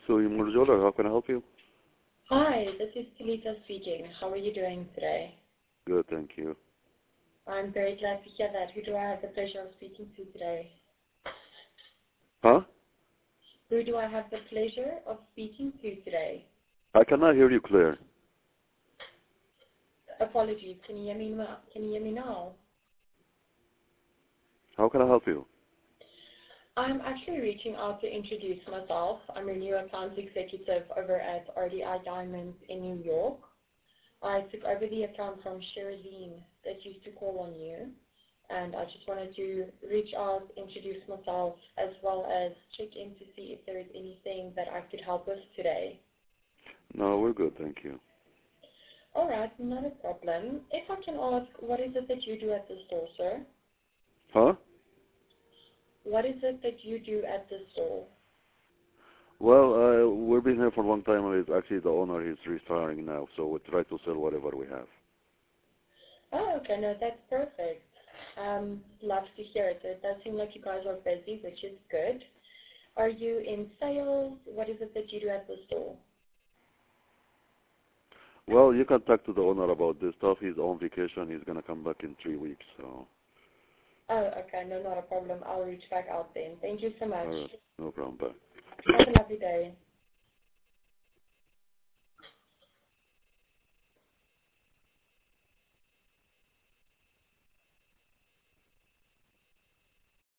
So, Murjola, how can I help you? Hi, this is Talita speaking. How are you doing today? Good, thank you. I'm very glad to hear that. Who do I have the pleasure of speaking to today? Huh? Who do I have the pleasure of speaking to today? I cannot hear you clear. Apologies. Can you hear me now? Can you hear me now? How can I help you? I'm actually reaching out to introduce myself. I'm a new account executive over at RDI Diamonds in New York. I took over the account from Sherazine that used to call on you, and I just wanted to reach out, introduce myself, as well as check in to see if there is anything that I could help with today. No, we're good, thank you. All right, not a problem. If I can ask, what is it that you do at the store, sir? Huh? What is it that you do at the store? Well, we've been here for a long time, and actually the owner is retiring now, so we try to sell whatever we have. Oh, okay, no, that's perfect. Love to hear it. It does seem like you guys are busy, which is good. Are you in sales? What is it that you do at the store? Well, you can talk to the owner about this stuff. He's on vacation. He's going to come back in 3 weeks, so. Oh, okay, no, not a problem. I'll reach back out then. Thank you so much. All right, no problem, bye. Have a lovely day.